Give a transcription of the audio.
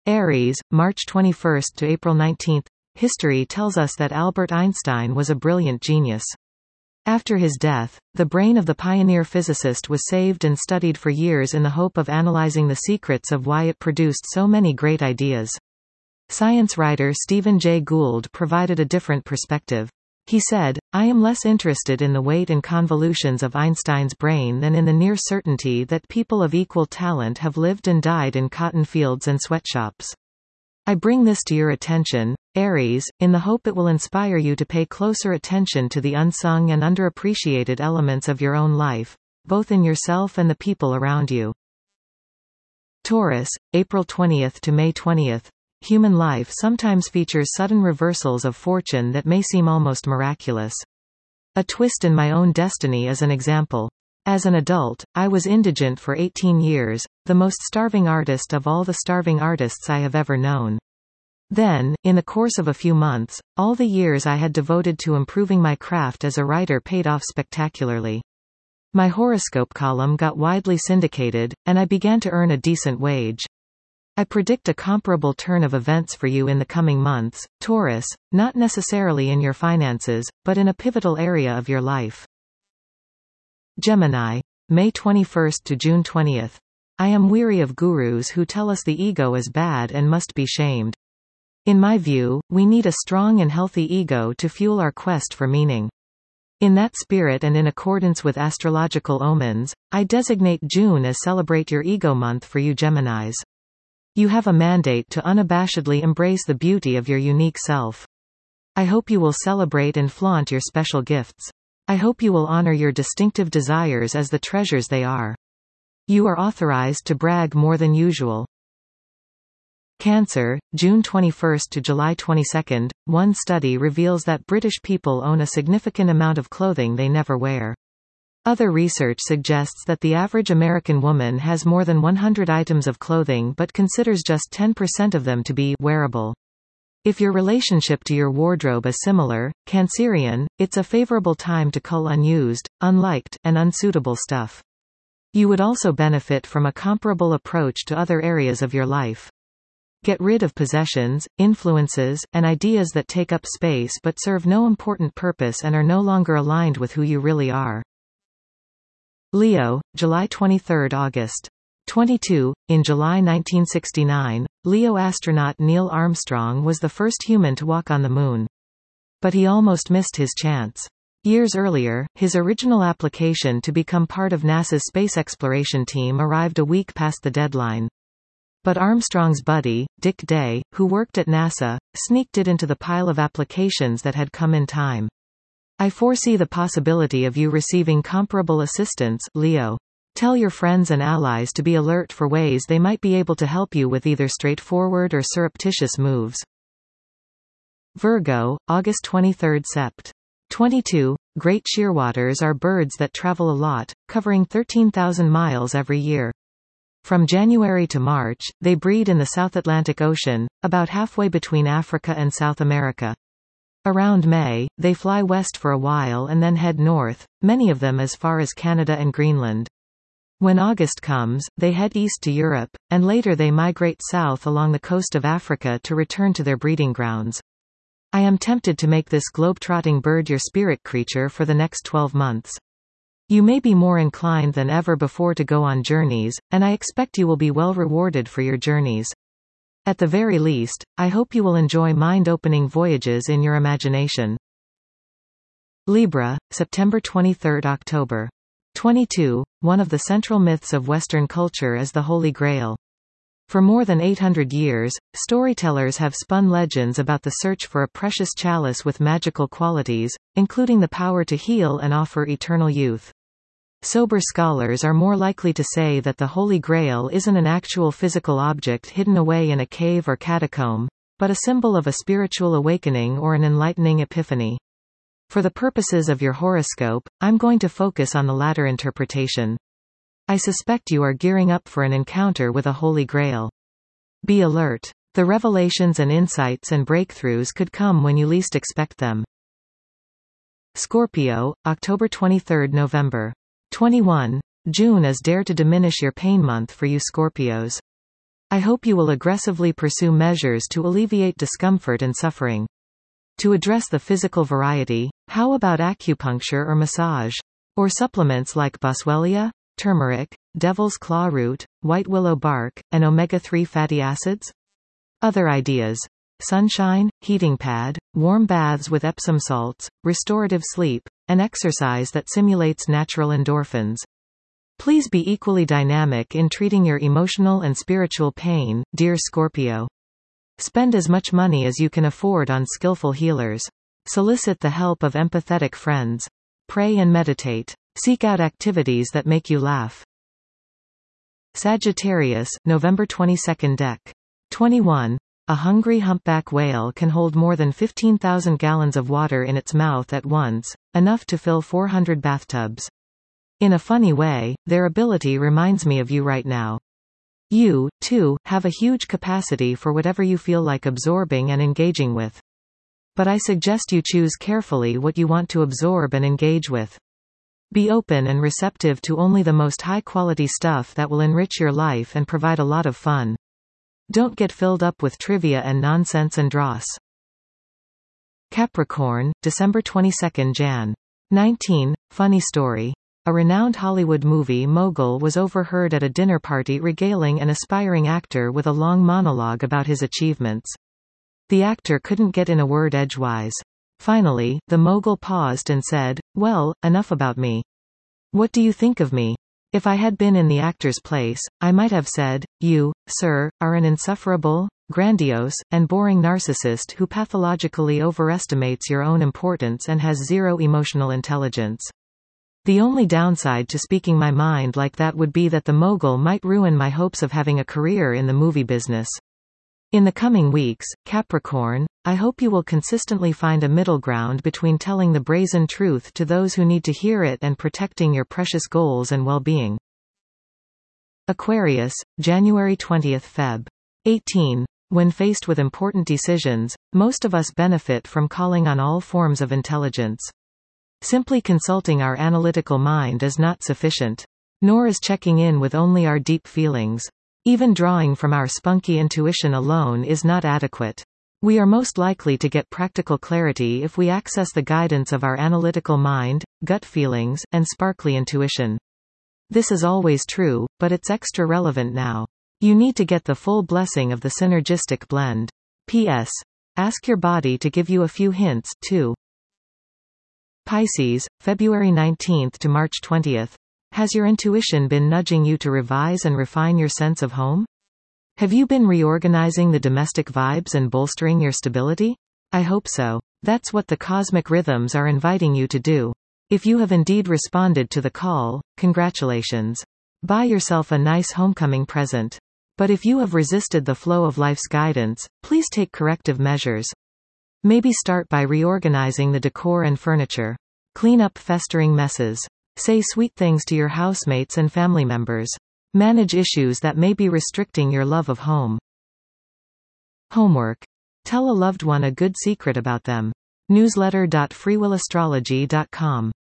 Aries, March 21 to April 19. History tells us that Albert Einstein was a brilliant genius. After his death, the brain of the pioneer physicist was saved and studied for years in the hope of analyzing the secrets of why it produced so many great ideas. Science writer Stephen Jay Gould provided a different perspective. He said, "I am less interested in the weight and convolutions of Einstein's brain than in the near certainty that people of equal talent have lived and died in cotton fields and sweatshops. I bring this to your attention, Aries, in the hope it will inspire you to pay closer attention to the unsung and underappreciated elements of your own life, both in yourself and the people around you." Taurus, April 20 to May 20. Human life sometimes features sudden reversals of fortune that may seem almost miraculous. A twist in my own destiny is an example. As an adult, I was indigent for 18 years, the most starving artist of all the starving artists I have ever known. Then, in the course of a few months, all the years I had devoted to improving my craft as a writer paid off spectacularly. My horoscope column got widely syndicated, and I began to earn a decent wage. I predict a comparable turn of events for you in the coming months, Taurus, not necessarily in your finances, but in a pivotal area of your life. Gemini, May 21 to June 20. I am weary of gurus who tell us the ego is bad and must be shamed. In my view, we need a strong and healthy ego to fuel our quest for meaning. In that spirit and in accordance with astrological omens, I designate June as Celebrate Your Ego Month for you Geminis. You have a mandate to unabashedly embrace the beauty of your unique self. I hope you will celebrate and flaunt your special gifts. I hope you will honor your distinctive desires as the treasures they are. You are authorized to brag more than usual. Cancer, June 21 to July 22. One study reveals that British people own a significant amount of clothing they never wear. Other research suggests that the average American woman has more than 100 items of clothing but considers just 10% of them to be wearable. If your relationship to your wardrobe is similar, Cancerian, it's a favorable time to cull unused, unliked, and unsuitable stuff. You would also benefit from a comparable approach to other areas of your life. Get rid of possessions, influences, and ideas that take up space but serve no important purpose and are no longer aligned with who you really are. Leo, July 23 – August 22. In July 1969, Leo astronaut Neil Armstrong was the first human to walk on the Moon. But he almost missed his chance. Years earlier, his original application to become part of NASA's space exploration team arrived a week past the deadline. But Armstrong's buddy, Dick Day, who worked at NASA, sneaked it into the pile of applications that had come in time. I foresee the possibility of you receiving comparable assistance, Leo. Tell your friends and allies to be alert for ways they might be able to help you with either straightforward or surreptitious moves. Virgo, August 23 Sept. 22. Great shearwaters are birds that travel a lot, covering 13,000 miles every year. From January to March, they breed in the South Atlantic Ocean, about halfway between Africa and South America. Around May, they fly west for a while and then head north, many of them as far as Canada and Greenland. When August comes, they head east to Europe, and later they migrate south along the coast of Africa to return to their breeding grounds. I am tempted to make this globe-trotting bird your spirit creature for the next 12 months. You may be more inclined than ever before to go on journeys, and I expect you will be well rewarded for your journeys. At the very least, I hope you will enjoy mind-opening voyages in your imagination. Libra, September 23 – October 22. One of the central myths of Western culture is the Holy Grail. For more than 800 years, storytellers have spun legends about the search for a precious chalice with magical qualities, including the power to heal and offer eternal youth. Sober scholars are more likely to say that the Holy Grail isn't an actual physical object hidden away in a cave or catacomb, but a symbol of a spiritual awakening or an enlightening epiphany. For the purposes of your horoscope, I'm going to focus on the latter interpretation. I suspect you are gearing up for an encounter with a Holy Grail. Be alert. The revelations and insights and breakthroughs could come when you least expect them. Scorpio, October 23 – November 21. June is Dare to Diminish Your Pain month for you Scorpios. I hope you will aggressively pursue measures to alleviate discomfort and suffering. To address the physical variety, how about acupuncture or massage? Or supplements like boswellia, turmeric, devil's claw root, white willow bark, and omega-3 fatty acids? Other ideas: sunshine, heating pad, warm baths with Epsom salts, restorative sleep, and exercise that simulates natural endorphins. Please be equally dynamic in treating your emotional and spiritual pain, dear Scorpio. Spend as much money as you can afford on skillful healers. Solicit the help of empathetic friends. Pray and meditate. Seek out activities that make you laugh. Sagittarius, November 22 Dec. 21. A hungry humpback whale can hold more than 15,000 gallons of water in its mouth at once, enough to fill 400 bathtubs. In a funny way, their ability reminds me of you right now. You, too, have a huge capacity for whatever you feel like absorbing and engaging with. But I suggest you choose carefully what you want to absorb and engage with. Be open and receptive to only the most high-quality stuff that will enrich your life and provide a lot of fun. Don't get filled up with trivia and nonsense and dross. Capricorn, December 22 Jan. 19. Funny story. A renowned Hollywood movie mogul was overheard at a dinner party regaling an aspiring actor with a long monologue about his achievements. The actor couldn't get in a word edgewise. Finally, the mogul paused and said, "Well, enough about me. What do you think of me?" If I had been in the actor's place, I might have said, "You, sir, are an insufferable, grandiose, and boring narcissist who pathologically overestimates your own importance and has zero emotional intelligence." The only downside to speaking my mind like that would be that the mogul might ruin my hopes of having a career in the movie business. In the coming weeks, Capricorn, I hope you will consistently find a middle ground between telling the brazen truth to those who need to hear it and protecting your precious goals and well-being. Aquarius, January 20 Feb. 18. When faced with important decisions, most of us benefit from calling on all forms of intelligence. Simply consulting our analytical mind is not sufficient. Nor is checking in with only our deep feelings. Even drawing from our spunky intuition alone is not adequate. We are most likely to get practical clarity if we access the guidance of our analytical mind, gut feelings, and sparkly intuition. This is always true, but it's extra relevant now. You need to get the full blessing of the synergistic blend. P.S. Ask your body to give you a few hints, too. Pisces, February 19 to March 20. Has your intuition been nudging you to revise and refine your sense of home? Have you been reorganizing the domestic vibes and bolstering your stability? I hope so. That's what the cosmic rhythms are inviting you to do. If you have indeed responded to the call, congratulations. Buy yourself a nice homecoming present. But if you have resisted the flow of life's guidance, please take corrective measures. Maybe start by reorganizing the decor and furniture. Clean up festering messes. Say sweet things to your housemates and family members. Manage issues that may be restricting your love of home. Homework. Tell a loved one a good secret about them. Newsletter.freewillastrology.com